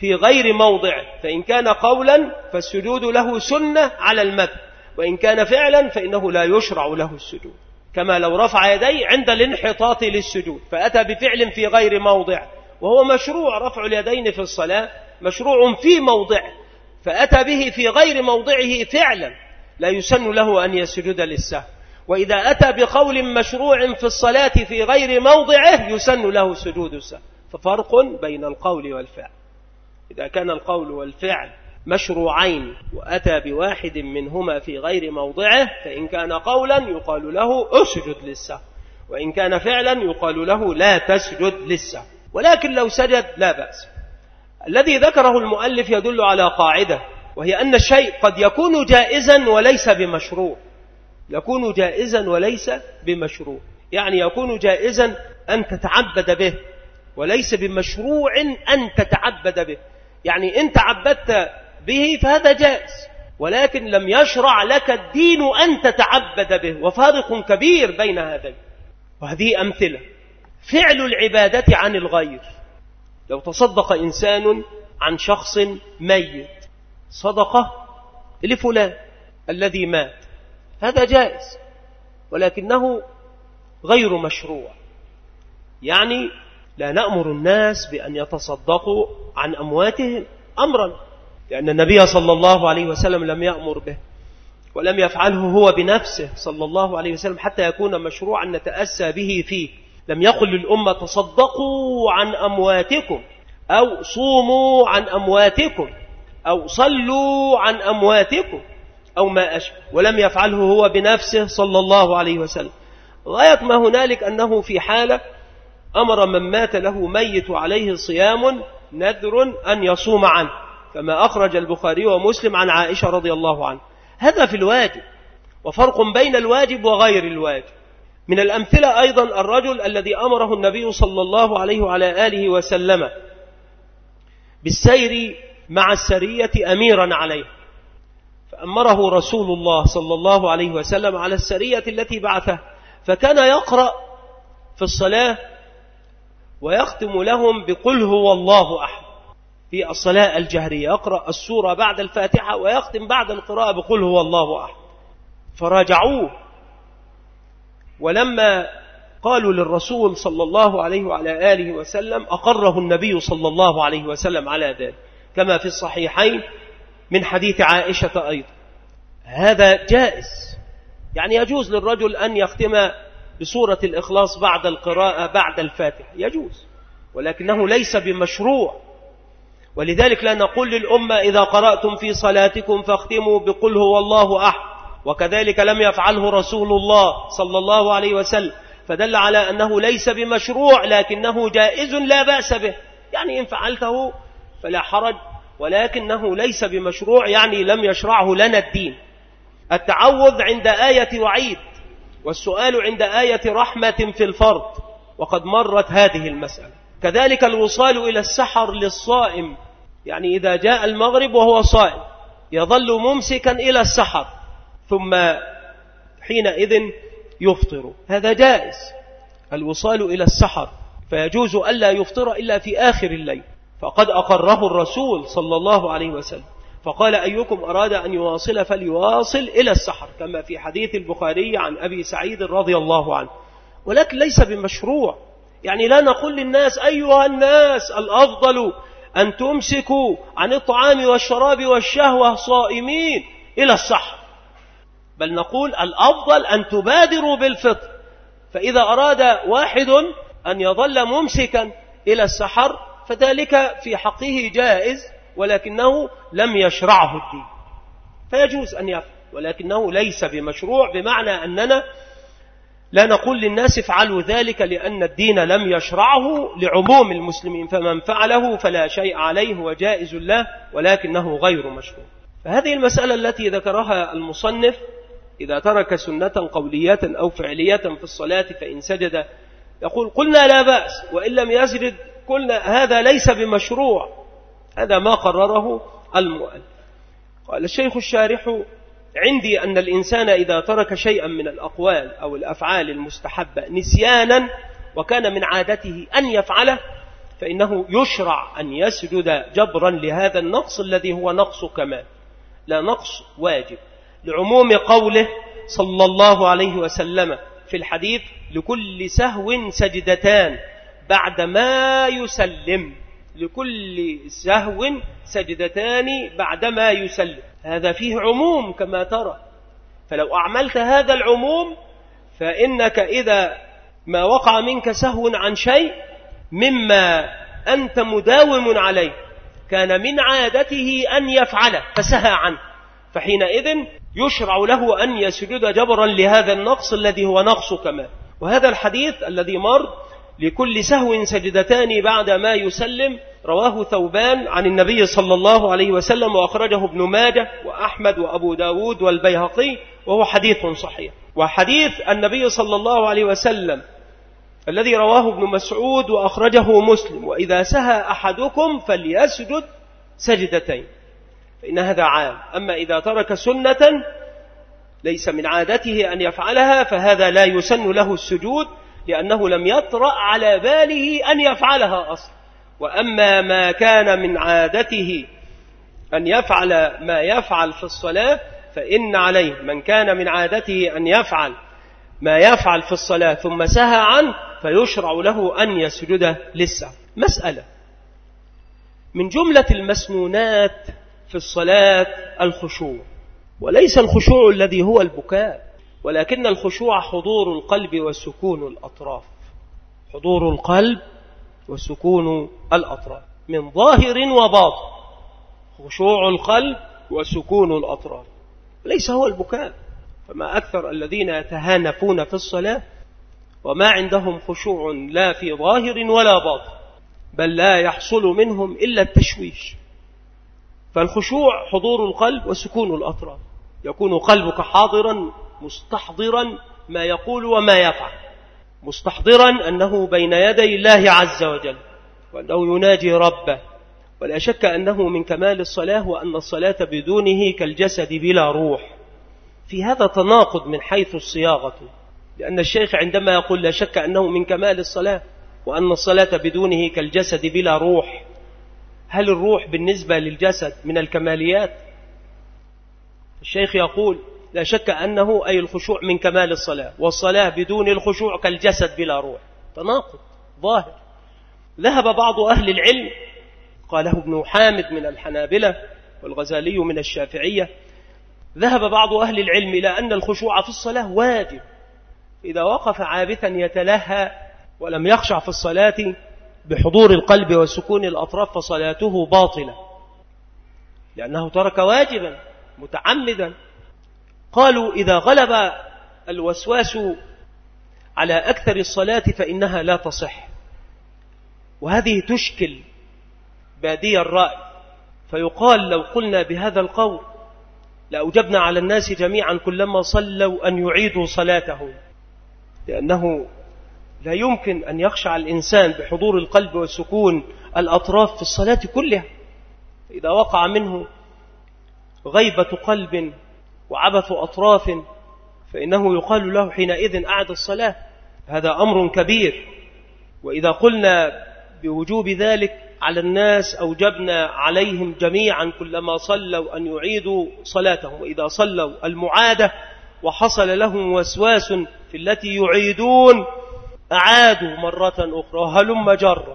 في غير موضعه، فإن كان قولا فالسجود له سنة على المذهب، وإن كان فعلا فإنه لا يشرع له السجود، كما لو رفع يديه عند الانحطاط للسجود فأتى بفعل في غير موضعه، وهو مشروع رفع اليدين في الصلاة، مشروع في موضعه، فأتى به في غير موضعه فعلا لا يسن له أن يسجد للسهو. وإذا أتى بقول مشروع في الصلاة في غير موضعه يسن له سجود السهو. ففرق بين القول والفعل. إذا كان القول والفعل مشروعين وأتى بواحد منهما في غير موضعه، فإن كان قولا يقال له أسجد للسهو، وإن كان فعلا يقال له لا تسجد للسهو. ولكن لو سجد لا بأس. الذي ذكره المؤلف يدل على قاعدة، وهي أن الشيء قد يكون جائزا وليس بمشروع. يكون جائزا وليس بمشروع، يعني يكون جائزا أن تتعبد به وليس بمشروع أن تتعبد به. يعني إن تعبدت به فهذا جائز، ولكن لم يشرع لك الدين أن تتعبد به، وفارق كبير بين هذين. وهذه أمثلة. فعل العبادة عن الغير، لو تصدق إنسان عن شخص ميت صدقة لفلان الذي مات، هذا جائز، ولكنه غير مشروع. يعني لا نأمر الناس بأن يتصدقوا عن أمواتهم أمرا، لأن النبي صلى الله عليه وسلم لم يأمر به، ولم يفعله هو بنفسه صلى الله عليه وسلم حتى يكون مشروعا نتأسى به فيه. لم يقل للأمة تصدقوا عن أمواتكم، أو صوموا عن أمواتكم، أو صلوا عن أمواتكم، أو ما أشبه، ولم يفعله هو بنفسه صلى الله عليه وسلم. غاية ما هنالك أنه في حالة أمر من مات له ميت عليه صيام نذر أن يصوم عنه، كما أخرج البخاري ومسلم عن عائشة رضي الله عنها. هذا في الواجب، وفرق بين الواجب وغير الواجب. من الأمثلة أيضا الرجل الذي أمره النبي صلى الله عليه وعلى آله وسلم بالسير مع السرية أميرا عليه، فأمره رسول الله صلى الله عليه وسلم على السرية التي بعثها، فكان يقرأ في الصلاة ويختم لهم بقل هو الله أحد في الصلاة الجهرية، يقرأ السورة بعد الفاتحة ويختم بعد القراءة بقل هو الله أحد. فراجعوه، ولما قالوا للرسول صلى الله عليه وعلى آله وسلم أقره النبي صلى الله عليه وسلم على ذلك، كما في الصحيحين من حديث عائشة أيضا. هذا جائز، يعني يجوز للرجل أن يختم بسورة الإخلاص بعد القراءة بعد الفاتحة، يجوز، ولكنه ليس بمشروع. ولذلك لا نقول للأمة إذا قرأتم في صلاتكم فاختموا بقل هو الله أحد، وكذلك لم يفعله رسول الله صلى الله عليه وسلم، فدل على أنه ليس بمشروع، لكنه جائز لا بأس به. يعني إن فعلته فلا حرج، ولكنه ليس بمشروع، يعني لم يشرعه لنا الدين. التعوذ عند آية وعيد، والسؤال عند آية رحمة في الفرض، وقد مرت هذه المسألة. كذلك الوصال إلى السحر للصائم، يعني إذا جاء المغرب وهو صائم يظل ممسكا إلى السحر، ثم حينئذ يفطر، هذا جائز الوصال إلى السحر، فيجوز ألا يفطر إلا في آخر الليل، فقد أقره الرسول صلى الله عليه وسلم، فقال أيكم أراد أن يواصل فليواصل إلى السحر، كما في حديث البخاري عن أبي سعيد رضي الله عنه. ولكن ليس بمشروع، يعني لا نقول للناس أيها الناس الأفضل أن تمسكوا عن الطعام والشراب والشهوة صائمين إلى السحر، بل نقول الأفضل أن تبادروا بالفطر. فإذا أراد واحد أن يظل ممسكا إلى السحر فذلك في حقه جائز، ولكنه لم يشرعه الدين، فيجوز أن يفعل، ولكنه ليس بمشروع، بمعنى أننا لا نقول للناس افعلوا ذلك لأن الدين لم يشرعه لعموم المسلمين، فمن فعله فلا شيء عليه وجائز له، ولكنه غير مشروع. فهذه المسألة التي ذكرها المصنف، إذا ترك سنة قولية أو فعلية في الصلاة فإن سجد، يقول قلنا لا بأس، وإن لم يسجد قلنا هذا ليس بمشروع. هذا ما قرره المؤلف. قال الشيخ الشارح: عندي أن الإنسان إذا ترك شيئا من الأقوال أو الأفعال المستحبة نسيانا وكان من عادته أن يفعله، فإنه يشرع أن يسجد جبرا لهذا النقص الذي هو نقص كمال لا نقص واجب، لعموم قوله صلى الله عليه وسلم في الحديث: لكل سهو سجدتان بعد ما يسلم. لكل سهو سجدتان بعد ما يسلم، هذا فيه عموم كما ترى. فلو أعملت هذا العموم فإنك إذا ما وقع منك سهو عن شيء مما أنت مداوم عليه كان من عادته أن يفعله فسهى عنه، فحينئذ يشرع له أن يسجد جبرا لهذا النقص الذي هو نقص كمال. وهذا الحديث الذي مر لكل سهو سجدتان بعد ما يسلم رواه ثوبان عن النبي صلى الله عليه وسلم، وأخرجه ابن ماجه وأحمد وأبو داود والبيهقي، وهو حديث صحيح. وحديث النبي صلى الله عليه وسلم الذي رواه ابن مسعود وأخرجه مسلم: وإذا سهى أحدكم فليسجد سجدتين، فإن هذا عام. أما إذا ترك سنة ليس من عادته أن يفعلها فهذا لا يسن له السجود، لأنه لم يطرأ على باله أن يفعلها أصلا. وأما ما كان من عادته أن يفعل ما يفعل في الصلاة فإن عليه، من كان من عادته أن يفعل ما يفعل في الصلاة ثم سهى عنه فيشرع له أن يسجد للسهو. مسألة من جملة المسنونات في الصلاة الخشوع، وليس الخشوع الذي هو البكاء، ولكن الخشوع حضور القلب وسكون الأطراف. حضور القلب وسكون الأطراف من ظاهر وباطن. خشوع القلب وسكون الأطراف ليس هو البكاء. فما أكثر الذين يتهانفون في الصلاة وما عندهم خشوع لا في ظاهر ولا باطن، بل لا يحصل منهم إلا التشويش. فالخشوع حضور القلب وسكون الأطراف، يكون قلبك حاضرا مستحضرا ما يقول وما يفعل، مستحضرا أنه بين يدي الله عز وجل وأنه يناجي ربه. ولا شك أنه من كمال الصلاة، وأن الصلاة بدونه كالجسد بلا روح. في هذا تناقض من حيث الصياغة، لأن الشيخ عندما يقول لا شك أنه من كمال الصلاة وأن الصلاة بدونه كالجسد بلا روح، هل الروح بالنسبة للجسد من الكماليات؟ الشيخ يقول لا شك أنه أي الخشوع من كمال الصلاة، والصلاة بدون الخشوع كالجسد بلا روح. تناقض ظاهر. ذهب بعض أهل العلم، قاله ابن حامد من الحنابلة والغزالي من الشافعية، ذهب بعض أهل العلم إلى أن الخشوع في الصلاة واجب. إذا وقف عابثا يتلهى ولم يخشع في الصلاة بحضور القلب وسكون الأطراف فصلاته باطلة، لأنه ترك واجبا متعمدا. قالوا إذا غلب الوسواس على أكثر الصلاة فإنها لا تصح، وهذه تشكل بادي الرأي. فيقال لو قلنا بهذا القول لأوجبنا على الناس جميعا كلما صلوا أن يعيدوا صلاتهم، لأنه لا يمكن أن يخشع الإنسان بحضور القلب وسكون الأطراف في الصلاة كلها. إذا وقع منه غيبة قلب وعبث أطراف فإنه يقال له حينئذ أعد الصلاة. هذا أمر كبير. وإذا قلنا بوجوب ذلك على الناس أوجبنا عليهم جميعا كلما صلوا أن يعيدوا صلاتهم، وإذا صلوا المعادة وحصل لهم وسواس في التي يعيدون أعادوا مرة أخرى هلم جرة.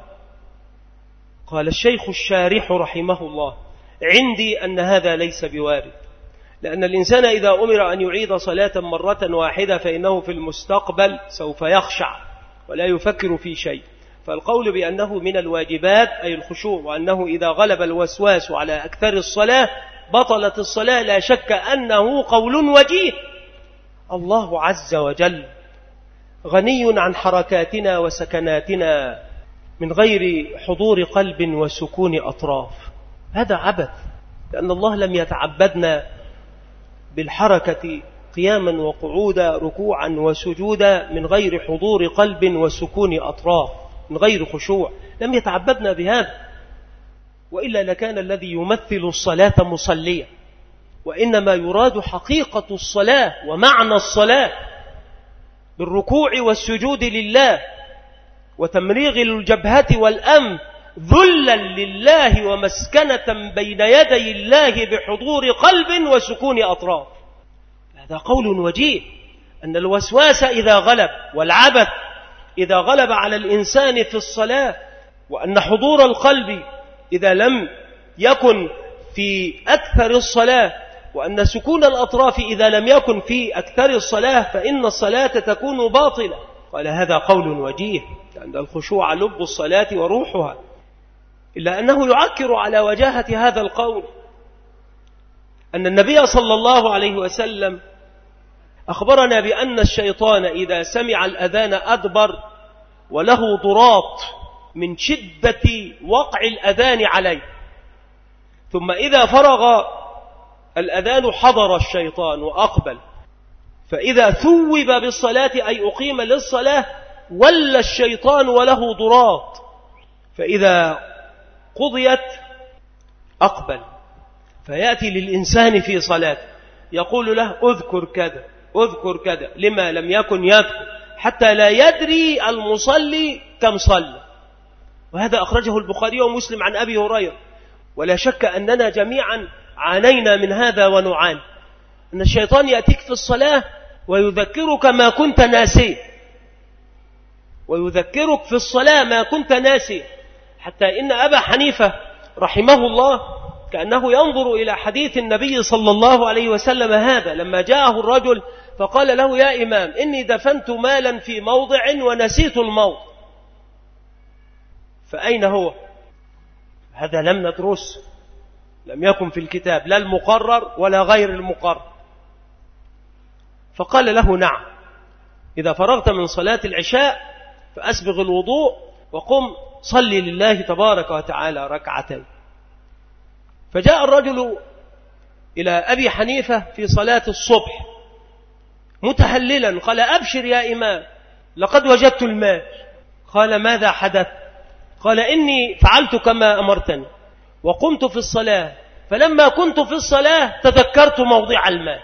قال الشيخ الشارح رحمه الله عندي أن هذا ليس بوارد، لأن الإنسان إذا أمر أن يعيد صلاة مرة واحدة فإنه في المستقبل سوف يخشع ولا يفكر في شيء. فالقول بأنه من الواجبات أي الخشوع، وأنه إذا غلب الوسواس على أكثر الصلاة بطلت الصلاة، لا شك أنه قول وجيه. الله عز وجل غني عن حركاتنا وسكناتنا من غير حضور قلب وسكون أطراف. هذا عبث، لأن الله لم يتعبدنا بالحركة قياما وقعودا ركوعا وسجودا من غير حضور قلب وسكون أطراف، من غير خشوع، لم يتعبدنا بهذا، وإلا لكان الذي يمثل الصلاة مصليا. وإنما يراد حقيقة الصلاة ومعنى الصلاة بالركوع والسجود لله وتمريغ الجبهة والأنف ذلا لله ومسكنة بين يدي الله بحضور قلب وسكون أطراف. هذا قول وجيه، أن الوسواس إذا غلب والعبث إذا غلب على الإنسان في الصلاة، وأن حضور القلب إذا لم يكن في أكثر الصلاة، وأن سكون الأطراف إذا لم يكن في أكثر الصلاة، فإن الصلاة تكون باطلة. قال هذا قول وجيه، لأن الخشوع لب الصلاة وروحها. إلا أنه يعكر على وجاهة هذا القول أن النبي صلى الله عليه وسلم أخبرنا بأن الشيطان إذا سمع الأذان أدبر وله ضراط من شدة وقع الأذان عليه، ثم إذا فرغ الأذان حضر الشيطان وأقبل، فإذا ثوب بالصلاة أي أقيم للصلاة ولى الشيطان وله ضراط، فإذا قضيت أقبل فيأتي للإنسان في صلاة يقول له أذكر كذا أذكر كذا، لما لم يكن يذكر، حتى لا يدري المصلي كم صلى. وهذا أخرجه البخاري ومسلم عن أبي هريرة. ولا شك أننا جميعا عانينا من هذا ونعاني، أن الشيطان يأتيك في الصلاة ويذكرك ما كنت ناسيه، ويذكرك في الصلاة ما كنت ناسيه، حتى إن أبا حنيفة رحمه الله كأنه ينظر إلى حديث النبي صلى الله عليه وسلم هذا لما جاءه الرجل فقال له يا إمام إني دفنت مالا في موضع ونسيت الموضع، فأين هو؟ هذا لم ندرس، لم يكن في الكتاب لا المقرر ولا غير المقرر. فقال له نعم، إذا فرغت من صلاة العشاء فأسبغ الوضوء وقم صلي لله تبارك وتعالى ركعتين. فجاء الرجل إلى أبي حنيفة في صلاة الصبح متهللا، قال أبشر يا إمام لقد وجدت المال. قال ماذا حدث؟ قال إني فعلت كما أمرتني وقمت في الصلاة، فلما كنت في الصلاة تذكرت موضع المال.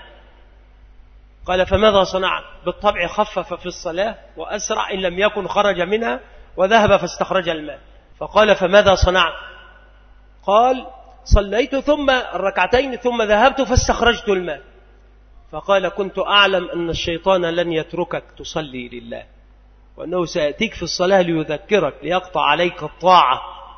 قال فماذا صنعت؟ بالطبع خفف في الصلاة وأسرع إن لم يكن خرج منها وذهب فاستخرج المال. فقال فماذا صنعت؟ قال صليت ثم الركعتين ثم ذهبت فاستخرجت المال. فقال كنت أعلم أن الشيطان لن يتركك تصلي لله، وأنه سيأتيك في الصلاة ليذكرك ليقطع عليك الطاعة،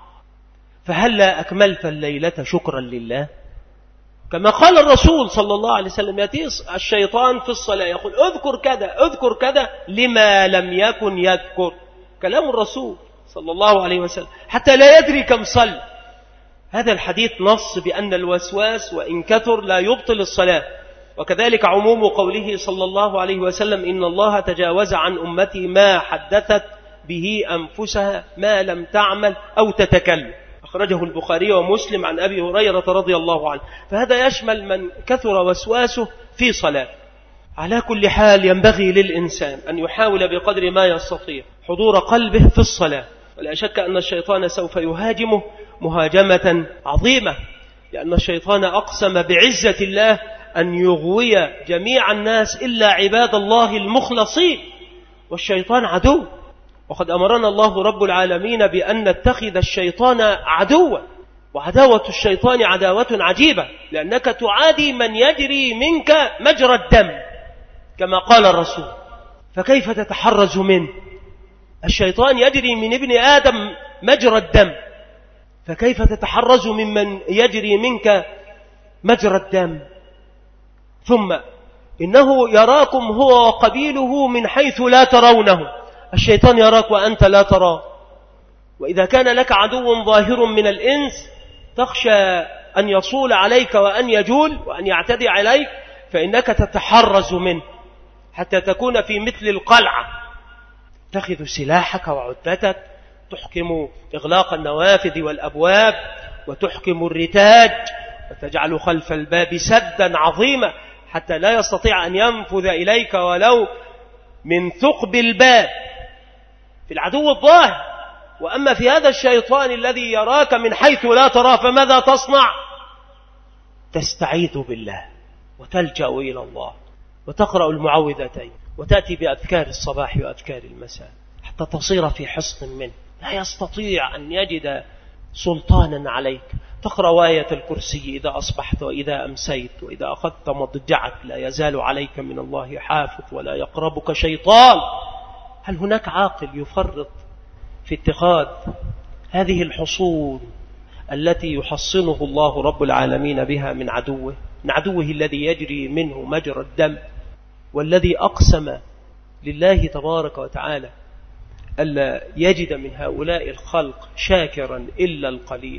فهلا أكملت الليلة شكرا لله؟ كما قال الرسول صلى الله عليه وسلم يأتي الشيطان في الصلاة يقول اذكر كذا اذكر كذا لما لم يكن يذكر، كلام الرسول صلى الله عليه وسلم، حتى لا يدري كم صلى. هذا الحديث نص بأن الوسواس وإن كثر لا يبطل الصلاة. وكذلك عموم قوله صلى الله عليه وسلم إن الله تجاوز عن أمتي ما حدثت به أنفسها ما لم تعمل أو تتكلم، أخرجه البخاري ومسلم عن أبي هريرة رضي الله عنه. فهذا يشمل من كثر وسواسه في صلاة. على كل حال ينبغي للإنسان أن يحاول بقدر ما يستطيع حضور قلبه في الصلاة، ولا شك أن الشيطان سوف يهاجمه مهاجمة عظيمة، لأن الشيطان أقسم بعزة الله أن يغوي جميع الناس إلا عباد الله المخلصين، والشيطان عدو. وقد أمرنا الله رب العالمين بأن نتخذ الشيطان عدوا، وعداوة الشيطان عداوة عجيبة، لأنك تعادي من يجري منك مجرى الدم كما قال الرسول، فكيف تتحرز منه؟ الشيطان يجري من ابن آدم مجرى الدم، فكيف تتحرز ممن يجري منك مجرى الدم؟ ثم إنه يراكم هو وقبيله من حيث لا ترونه، الشيطان يراك وأنت لا تراه. وإذا كان لك عدو ظاهر من الإنس تخشى أن يصول عليك وأن يجول وأن يعتدي عليك، فإنك تتحرز منه حتى تكون في مثل القلعة، تأخذ سلاحك وعدتك، تحكم إغلاق النوافذ والأبواب، وتحكم الرتاج، وتجعل خلف الباب سدا عظيما حتى لا يستطيع أن ينفذ إليك ولو من ثقب الباب، في العدو الظاهر. وأما في هذا الشيطان الذي يراك من حيث لا ترى، فماذا تصنع؟ تستعيذ بالله وتلجأ إلى الله وتقرأ المعوذتين وتأتي بأذكار الصباح وأذكار المساء حتى تصير في حصن منه، لا يستطيع أن يجد سلطانا عليك. تقرأ آية الكرسي إذا أصبحت وإذا أمسيت، وإذا أخذت مضجعك لا يزال عليك من الله حافظ ولا يقربك شيطان. هل هناك عاقل يفرط في اتخاذ هذه الحصول التي يحصنه الله رب العالمين بها من عدوه، من عدوه الذي يجري منه مجرى الدم، والذي أقسم لله تبارك وتعالى ألا يجد من هؤلاء الخلق شاكرا إلا القليل،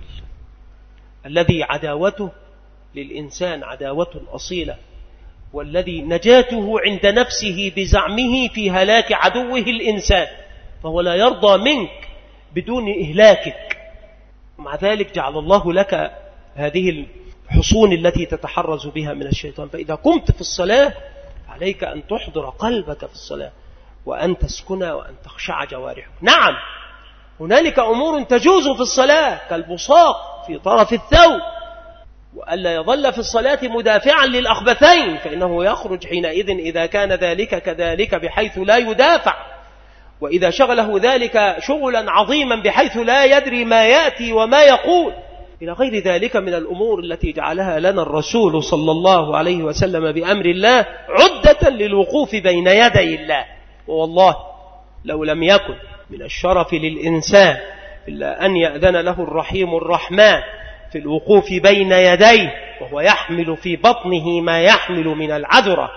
الذي عداوته للإنسان عداوة أصيلة، والذي نجاته عند نفسه بزعمه في هلاك عدوه الإنسان، فهو لا يرضى منك بدون إهلاكك. ومع ذلك جعل الله لك هذه الحصون التي تتحرز بها من الشيطان. فإذا قمت في الصلاة عليك أن تحضر قلبك في الصلاة، وأن تسكن، وأن تخشع جوارحك. نعم هنالك أمور تجوز في الصلاة كالبصاق في طرف الثوب، وألا يظل في الصلاة مدافعا للأخبثين، فإنه يخرج حينئذ إذا كان ذلك كذلك بحيث لا يدافع، وإذا شغله ذلك شغلا عظيما بحيث لا يدري ما يأتي وما يقول، إلى غير ذلك من الأمور التي جعلها لنا الرسول صلى الله عليه وسلم بأمر الله عدة للوقوف بين يدي الله. والله لو لم يكن من الشرف للإنسان إلا أن يأذن له الرحيم الرحمن في الوقوف بين يديه وهو يحمل في بطنه ما يحمل من العذرة،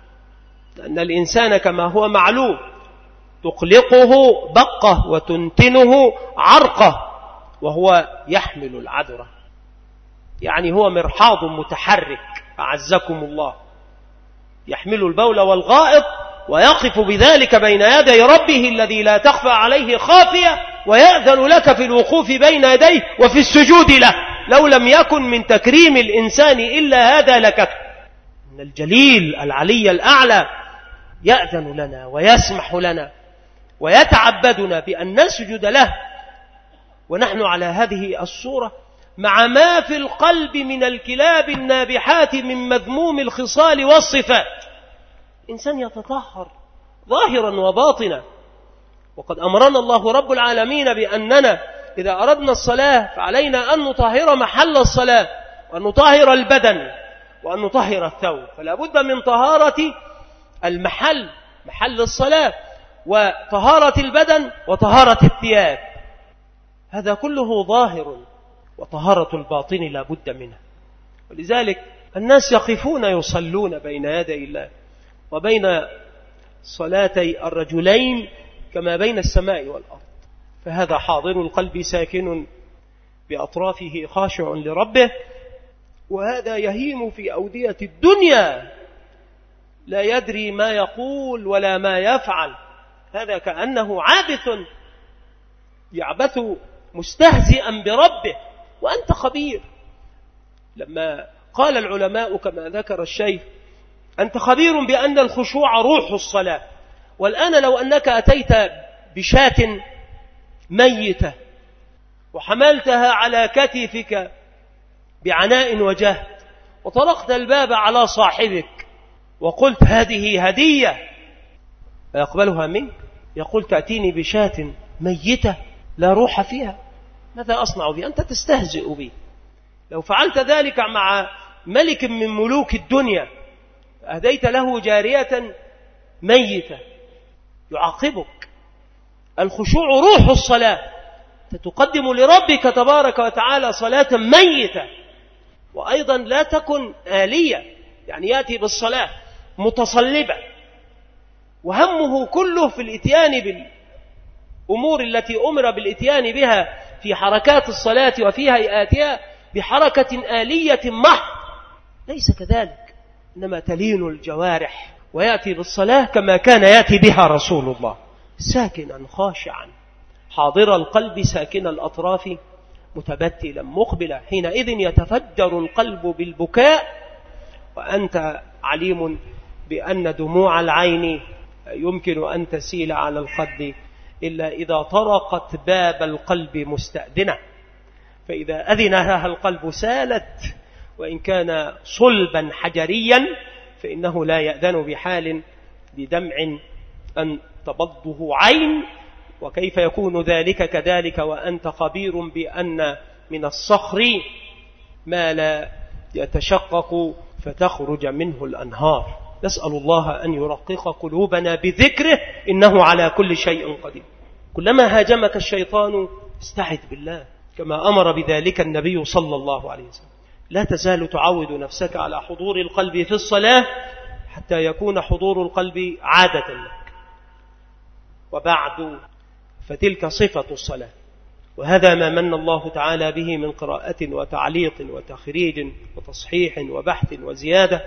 لأن الإنسان كما هو معلوم تقلقه بقه وتنتنه عرقه وهو يحمل العذرة، يعني هو مرحاض متحرك أعزكم الله، يحمل البول والغائط ويقف بذلك بين يدي ربه الذي لا تخفى عليه خافية، ويأذن لك في الوقوف بين يديه وفي السجود له. لو لم يكن من تكريم الإنسان إلا هذا لكفى. إن الجليل العلي الأعلى يأذن لنا ويسمح لنا ويتعبدنا بأن نسجد له، ونحن على هذه الصورة مع ما في القلب من الكلاب النابحات من مذموم الخصال والصفات. إنسان يتطهر ظاهرا وباطنا، وقد أمرنا الله رب العالمين بأننا إذا أردنا الصلاة فعلينا أن نطهر محل الصلاة، وأن نطهر البدن، وأن نطهر الثوب. فلا بد من طهارة المحل، محل الصلاة، وطهارة البدن، وطهارة الثياب. هذا كله ظاهر، وطهارة الباطن لا بد منها. ولذلك الناس يقفون يصلون بين يدي الله وبين صلاتي الرجلين كما بين السماء والأرض، فهذا حاضر القلب ساكن بأطرافه خاشع لربه، وهذا يهيم في أودية الدنيا لا يدري ما يقول ولا ما يفعل. هذا كأنه عابث يعبث مستهزئا بربه وأنت خبير. لما قال العلماء كما ذكر الشيخ أنت خبير بأن الخشوع روح الصلاة، والآن لو أنك أتيت بشاة ميتة وحملتها على كتفك بعناء وجهد وطرقت الباب على صاحبك وقلت هذه هدية، فيقبلها منك؟ يقول تأتيني بشاة ميتة لا روح فيها، ماذا أصنع بي؟ أنت تستهزئ بي. لو فعلت ذلك مع ملك من ملوك الدنيا أهديت له جارية ميتة يعاقبك. الخشوع روح الصلاة، تقدم لربك تبارك وتعالى صلاة ميتة. وأيضا لا تكن آلية، يعني يأتي بالصلاة متصلبة وهمه كله في الاتيان بالأمور التي أمر بالاتيان بها في حركات الصلاة وفي هيئاتها بحركة آلية محض. ليس كذلك، إنما تلين الجوارح ويأتي بالصلاة كما كان يأتي بها رسول الله، ساكنا خاشعا حاضر القلب ساكن الأطراف متبتلا مقبلا. حينئذ يتفجر القلب بالبكاء، وأنت عليم بأن دموع العين يمكن أن تسيل على الخد إلا إذا طرقت باب القلب مستأذنة، فإذا أذن لها القلب سالت، وإن كان صلبا حجريا فإنه لا يأذن بحال لدمع أن تبضه عين. وكيف يكون ذلك كذلك وأنت خبير بأن من الصخر ما لا يتشقق فتخرج منه الأنهار. نسأل الله أن يرقق قلوبنا بذكره، إنه على كل شيء قدير. كلما هاجمك الشيطان استعذ بالله كما أمر بذلك النبي صلى الله عليه وسلم. لا تزال تعود نفسك على حضور القلب في الصلاة حتى يكون حضور القلب عادة لك. وبعد، فتلك صفة الصلاة، وهذا ما من الله تعالى به من قراءة وتعليق وتخريج وتصحيح وبحث وزيادة،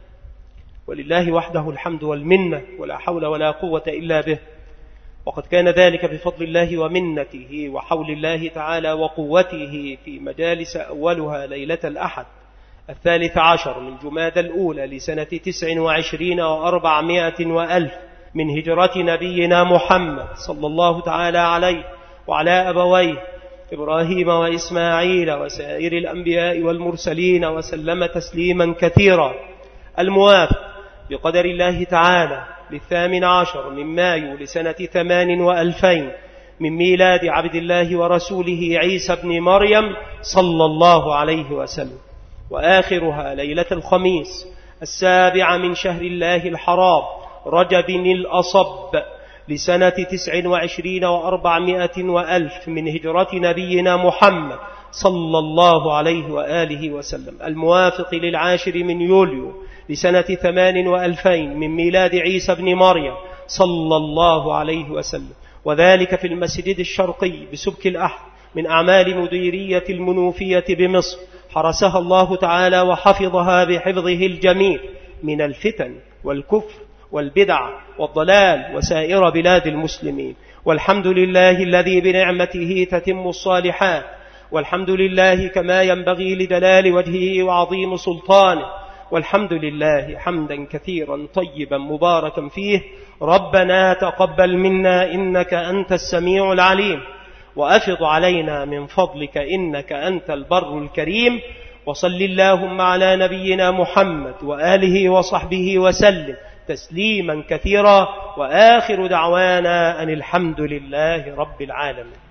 ولله وحده الحمد والمنة، ولا حول ولا قوة إلا به. وقد كان ذلك بفضل الله ومنته وحول الله تعالى وقوته في مجالس أولها ليلة الأحد الثالث عشر من جمادى الأولى لسنة تسع وعشرين وأربعمائة وألف من هجرة نبينا محمد صلى الله تعالى عليه وعلى أبويه إبراهيم وإسماعيل وسائر الأنبياء والمرسلين وسلم تسليما كثيرا، الموافق بقدر الله تعالى للثامن عشر من مايو لسنة ثمان وألفين من ميلاد عبد الله ورسوله عيسى بن مريم صلى الله عليه وسلم، وآخرها ليلة الخميس السابع من شهر الله الحرام رجب الأصب لسنة تسع وعشرين وأربعمائة وألف من هجرة نبينا محمد صلى الله عليه وآله وسلم، الموافق للعاشر من يوليو لسنة ثمان وألفين من ميلاد عيسى بن مريم صلى الله عليه وسلم، وذلك في المسجد الشرقي بسبك الأحد من أعمال مديرية المنوفية بمصر، حرسها الله تعالى وحفظها بحفظه الجميل من الفتن والكفر والبدع والضلال وسائر بلاد المسلمين. والحمد لله الذي بنعمته تتم الصالحات، والحمد لله كما ينبغي لدلال وجهه وعظيم سلطانه، والحمد لله حمدا كثيرا طيبا مباركا فيه. ربنا تقبل منا إنك أنت السميع العليم، وأفض علينا من فضلك إنك أنت البر الكريم. وصل اللهم على نبينا محمد وآله وصحبه وسلم تسليما كثيرا، وآخر دعوانا أن الحمد لله رب العالمين.